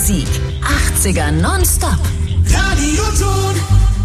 Musik. 80er nonstop. Radioton.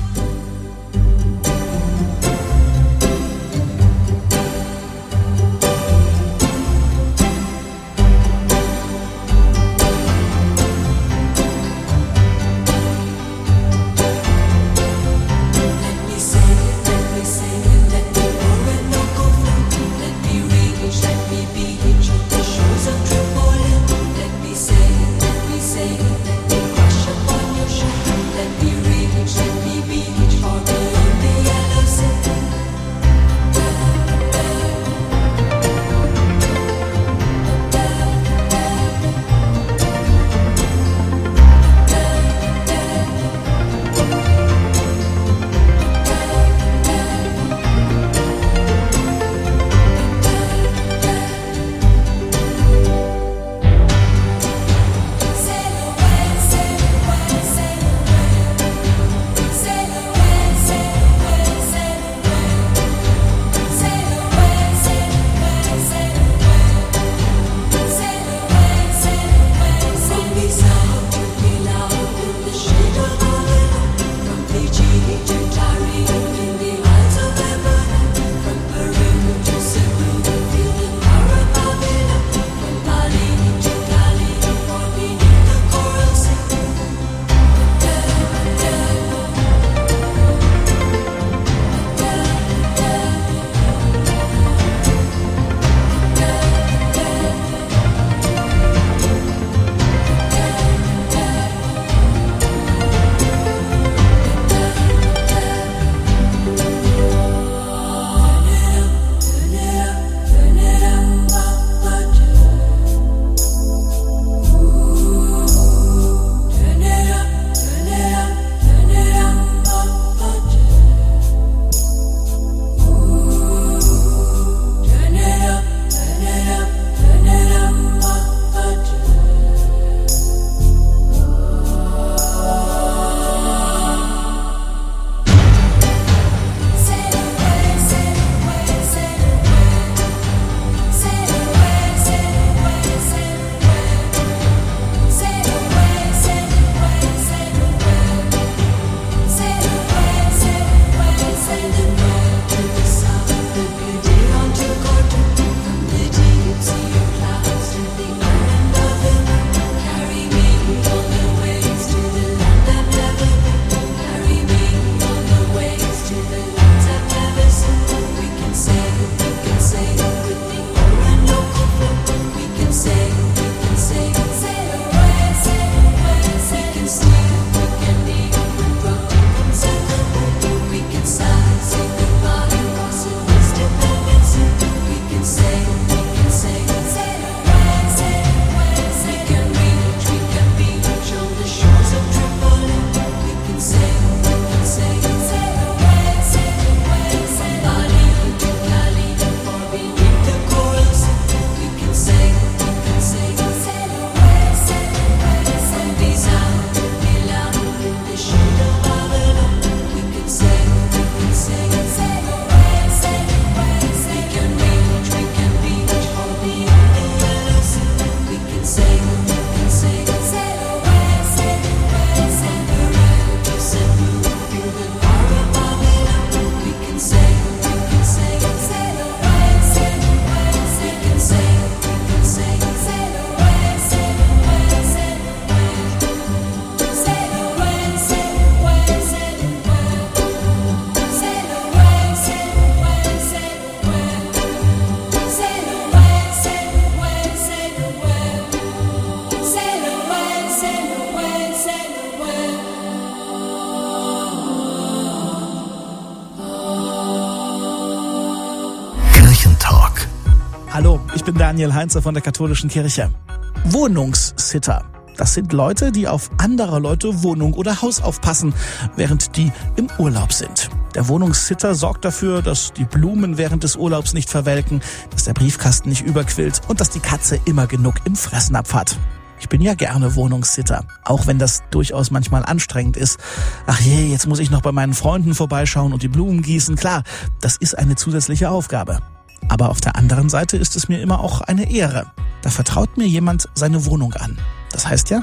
Hallo, ich bin Daniel Heinze von der Katholischen Kirche. Wohnungssitter. Das sind Leute, die auf anderer Leute Wohnung oder Haus aufpassen, während die im Urlaub sind. Der Wohnungssitter sorgt dafür, dass die Blumen während des Urlaubs nicht verwelken, dass der Briefkasten nicht überquillt und dass die Katze immer genug im Fressnapf hat. Ich bin ja gerne Wohnungssitter, auch wenn das durchaus manchmal anstrengend ist. Ach je, jetzt muss ich noch bei meinen Freunden vorbeischauen und die Blumen gießen. Klar, das ist eine zusätzliche Aufgabe. Aber auf der anderen Seite ist es mir immer auch eine Ehre. Da vertraut mir jemand seine Wohnung an. Das heißt ja,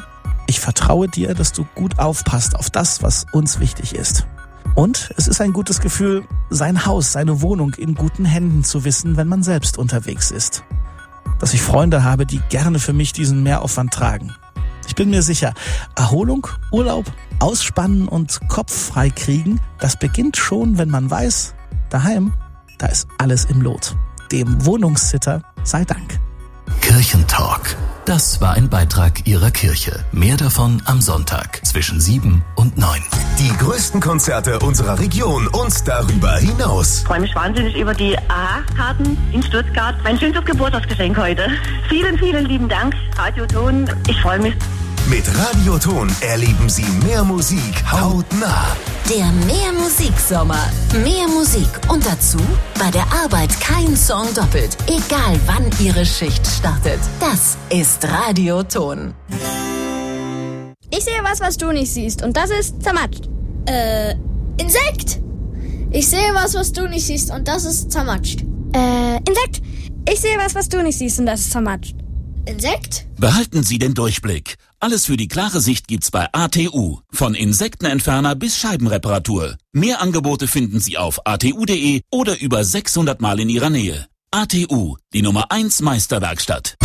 Ich vertraue dir, dass du gut aufpasst auf das, was uns wichtig ist. Und es ist ein gutes Gefühl, sein Haus, seine Wohnung in guten Händen zu wissen, wenn man selbst unterwegs ist. Dass ich Freunde habe, die gerne für mich diesen Mehraufwand tragen. Ich bin mir sicher, Erholung, Urlaub, Ausspannen und Kopf frei kriegen, das beginnt schon, wenn man weiß, daheim, da ist alles im Lot. Dem Wohnungssitter sei Dank. Kirchentalk. Das war ein Beitrag Ihrer Kirche. Mehr davon am Sonntag zwischen 7 und 9. Die größten Konzerte unserer Region und darüber hinaus. Ich freue mich wahnsinnig über die AHA-Karten in Stuttgart. Mein schönstes Geburtstagsgeschenk heute. Vielen, vielen lieben Dank, Radio Ton. Ich freue mich. Mit Radio Ton erleben Sie mehr Musik hautnah. Der Mehr Musik Sommer. Mehr Musik und dazu bei der Arbeit kein Song doppelt. Egal wann Ihre Schicht startet. Das ist Radio Ton. Ich sehe was du nicht siehst und das ist zermatscht. Insekt. Ich sehe was du nicht siehst und das ist zermatscht. Insekt. Ich sehe was du nicht siehst und das ist zermatscht. Insekt? Behalten Sie den Durchblick. Alles für die klare Sicht gibt's bei ATU. Von Insektenentferner bis Scheibenreparatur. Mehr Angebote finden Sie auf atu.de oder über 600 Mal in Ihrer Nähe. ATU, die Nummer 1 Meisterwerkstatt.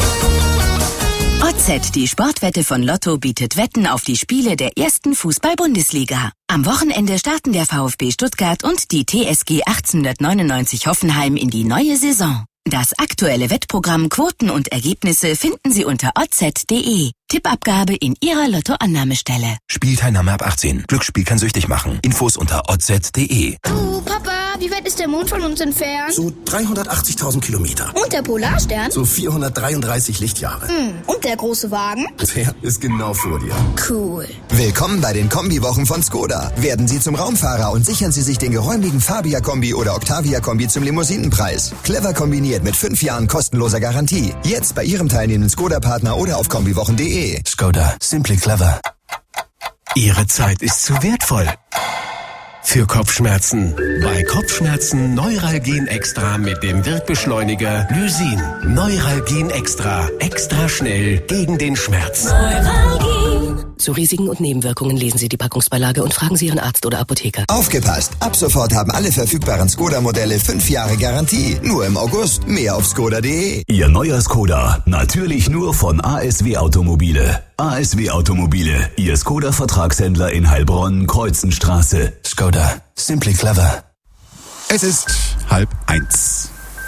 OZ, die Sportwette von Lotto, bietet Wetten auf die Spiele der ersten Fußball-Bundesliga. Am Wochenende starten der VfB Stuttgart und die TSG 1899 Hoffenheim in die neue Saison. Das aktuelle Wettprogramm, Quoten und Ergebnisse finden Sie unter oz.de. Tippabgabe in Ihrer Lottoannahmestelle. Spielteilnahme ab 18. Glücksspiel kann süchtig machen. Infos unter oz.de. Du, Papa, wie weit ist der Mond von uns entfernt? So 380.000 Kilometer. Und der Polarstern? So 433 Lichtjahre. Und der große Wagen? Der ist genau vor dir. Cool. Willkommen bei den Kombiwochen von Skoda. Werden Sie zum Raumfahrer und sichern Sie sich den geräumigen Fabia-Kombi oder Octavia-Kombi zum Limousinenpreis. Clever kombiniert mit 5 Jahren kostenloser Garantie. Jetzt bei Ihrem teilnehmenden Skoda-Partner oder auf kombiwochen.de. Skoda, simply clever. Ihre Zeit ist zu wertvoll. Für Kopfschmerzen. Bei Kopfschmerzen Neuralgin Extra mit dem Wirkbeschleuniger Lysin. Neuralgin Extra. Extra schnell gegen den Schmerz. Neuralgin. Zu Risiken und Nebenwirkungen lesen Sie die Packungsbeilage und fragen Sie Ihren Arzt oder Apotheker. Aufgepasst! Ab sofort haben alle verfügbaren Skoda-Modelle 5 Jahre Garantie. Nur im August. Mehr auf skoda.de. Ihr neuer Skoda. Natürlich nur von ASW Automobile. ASW Automobile. Ihr Skoda-Vertragshändler in Heilbronn, Kreuzenstraße. Skoda, simply clever. Es ist 12:30.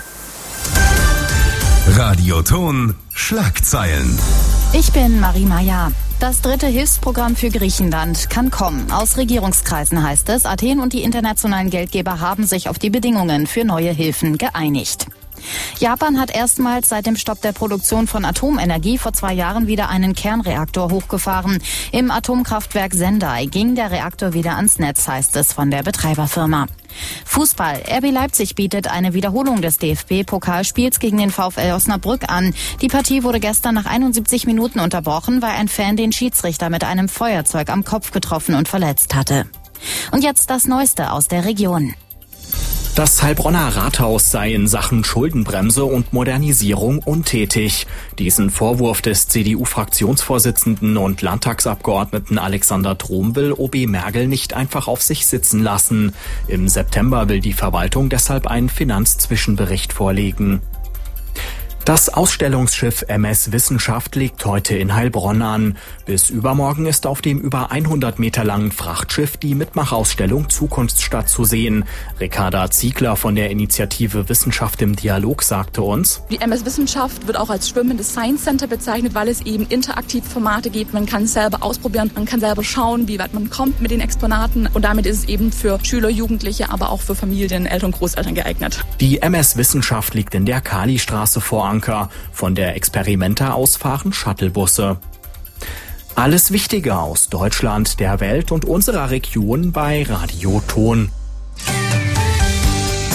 Radio Ton, Schlagzeilen. Ich bin Marie Meyer. Das 3. Hilfsprogramm für Griechenland kann kommen. Aus Regierungskreisen heißt es, Athen und die internationalen Geldgeber haben sich auf die Bedingungen für neue Hilfen geeinigt. Japan hat erstmals seit dem Stopp der Produktion von Atomenergie vor 2 Jahren wieder einen Kernreaktor hochgefahren. Im Atomkraftwerk Sendai ging der Reaktor wieder ans Netz, heißt es von der Betreiberfirma. Fußball. RB Leipzig bietet eine Wiederholung des DFB-Pokalspiels gegen den VfL Osnabrück an. Die Partie wurde gestern nach 71 Minuten unterbrochen, weil ein Fan den Schiedsrichter mit einem Feuerzeug am Kopf getroffen und verletzt hatte. Und jetzt das Neueste aus der Region. Das Heilbronner Rathaus sei in Sachen Schuldenbremse und Modernisierung untätig. Diesen Vorwurf des CDU-Fraktionsvorsitzenden und Landtagsabgeordneten Alexander Trom will OB Mergel nicht einfach auf sich sitzen lassen. Im September will die Verwaltung deshalb einen Finanzzwischenbericht vorlegen. Das Ausstellungsschiff MS Wissenschaft legt heute in Heilbronn an. Bis übermorgen ist auf dem über 100 Meter langen Frachtschiff die Mitmachausstellung Zukunftsstadt zu sehen. Ricarda Ziegler von der Initiative Wissenschaft im Dialog sagte uns: Die MS Wissenschaft wird auch als schwimmendes Science Center bezeichnet, weil es eben interaktive Formate gibt. Man kann es selber ausprobieren, man kann selber schauen, wie weit man kommt mit den Exponaten. Und damit ist es eben für Schüler, Jugendliche, aber auch für Familien, Eltern, Großeltern geeignet. Die MS Wissenschaft liegt in der Kalistraße vor Anker. Von der Experimenta aus fahren Shuttlebusse. Alles Wichtige aus Deutschland, der Welt und unserer Region bei Radio Ton.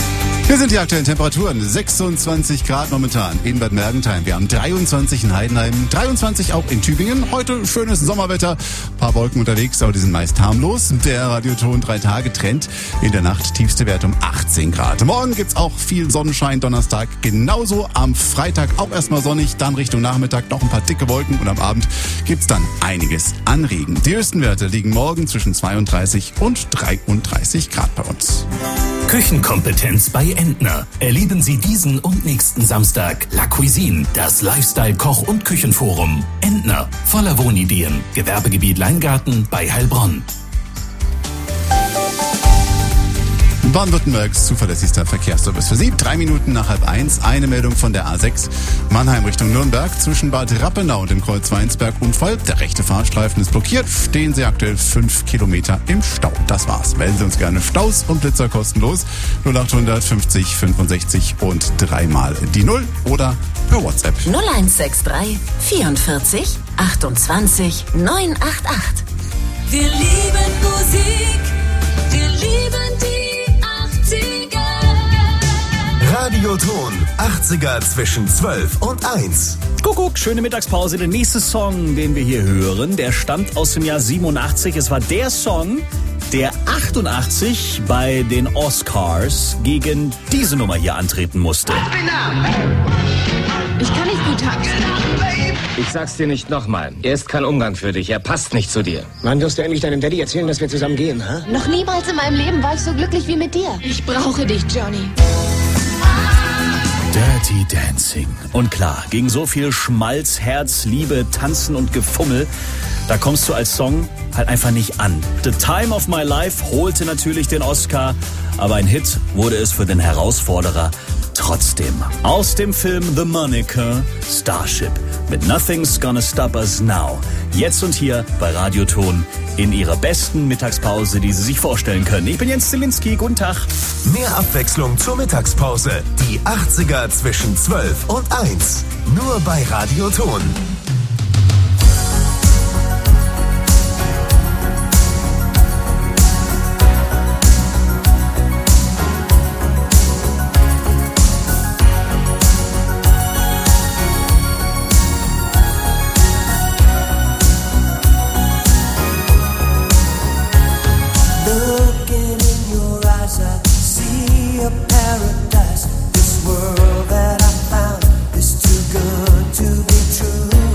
Hier sind die aktuellen Temperaturen. 26 Grad momentan in Bad Mergentheim. Wir haben 23 in Heidenheim, 23 auch in Tübingen. Heute schönes Sommerwetter, ein paar Wolken unterwegs, aber die sind meist harmlos. Der Radioton 3-Tage-Trend. In der Nacht tiefste Wert um 18 Grad. Morgen gibt's auch viel Sonnenschein, Donnerstag genauso. Am Freitag auch erstmal sonnig, dann Richtung Nachmittag noch ein paar dicke Wolken und am Abend gibt's dann einiges an Regen. Die höchsten Werte liegen morgen zwischen 32 und 33 Grad bei uns. Küchenkompetenz bei Entner. Erleben Sie diesen und nächsten Samstag La Cuisine, das Lifestyle-Koch- und Küchenforum. Entner, voller Wohnideen. Gewerbegebiet Leingarten bei Heilbronn. Baden-Württembergs zuverlässigster Verkehrsservice für Sie. 3 Minuten nach 12:30. Eine Meldung von der A6 Mannheim Richtung Nürnberg. Zwischen Bad Rappenau und dem Kreuz Weinsberg Unfall. Der rechte Fahrstreifen ist blockiert. Stehen Sie aktuell 5 Kilometer im Stau. Das war's. Melden Sie uns gerne Staus und Blitzer kostenlos. 0800 50 65 und 3 mal die 0 oder per WhatsApp. 0163 44 28 988. Wir lieben Musik. Wir lieben die Radioton 80er zwischen 12 und 1. Kuckuck, schöne Mittagspause. Der nächste Song, den wir hier hören, der stammt aus dem Jahr 87. Es war der Song, der 88 bei den Oscars gegen diese Nummer hier antreten musste. Ich kann nicht gut tanzen. Ich sag's dir nicht nochmal. Er ist kein Umgang für dich. Er passt nicht zu dir. Wann wirst du endlich deinem Daddy erzählen, dass wir zusammen gehen, ha? Noch niemals in meinem Leben war ich so glücklich wie mit dir. Ich brauche dich, Johnny. Dirty Dancing. Und klar, gegen so viel Schmalz, Herz, Liebe, Tanzen und Gefummel, da kommst du als Song halt einfach nicht an. The Time of My Life holte natürlich den Oscar, aber ein Hit wurde es für den Herausforderer trotzdem. Aus dem Film The Monica, Starship mit Nothing's Gonna Stop Us Now. Jetzt und hier bei Radioton in ihrer besten Mittagspause, die Sie sich vorstellen können. Ich bin Jens Zielinski, guten Tag. Mehr Abwechslung zur Mittagspause. Die 80er zwischen 12 und 1. Nur bei Radioton. Paradise, this world that I found is too good to be true.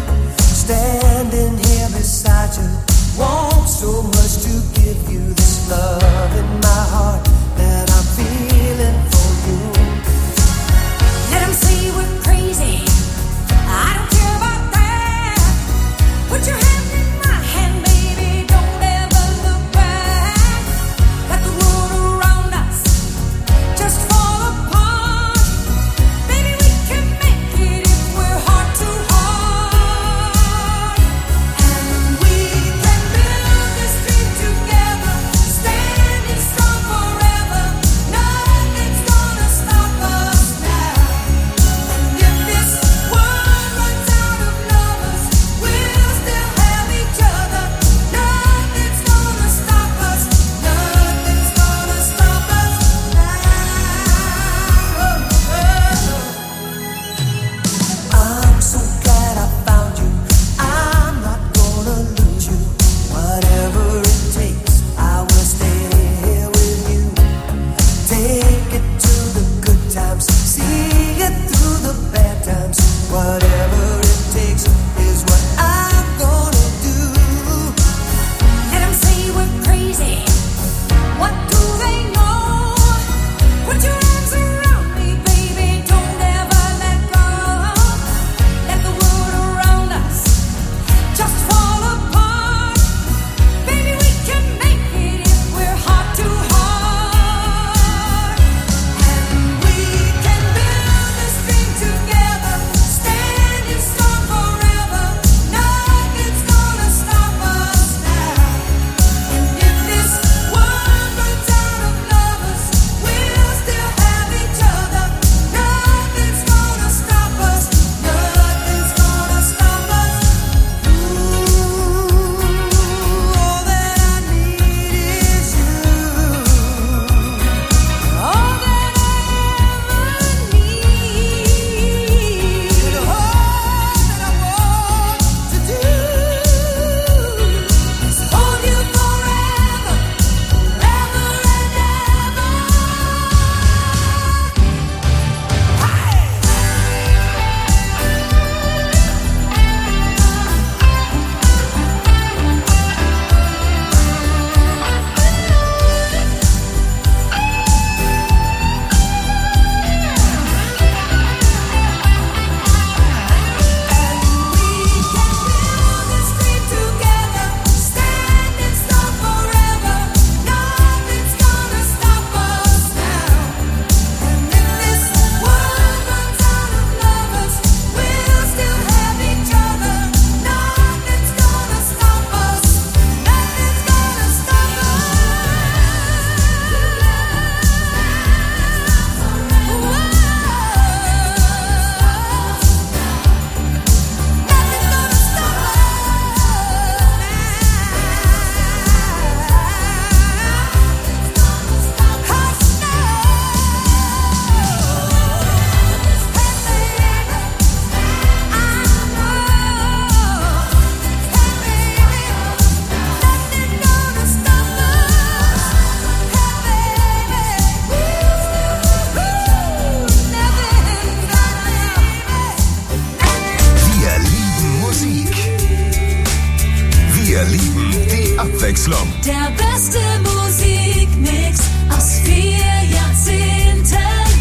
Der beste Musikmix aus 4 Jahrzehnten.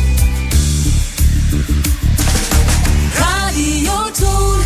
Radioton.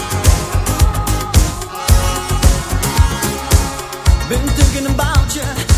Been thinking about you.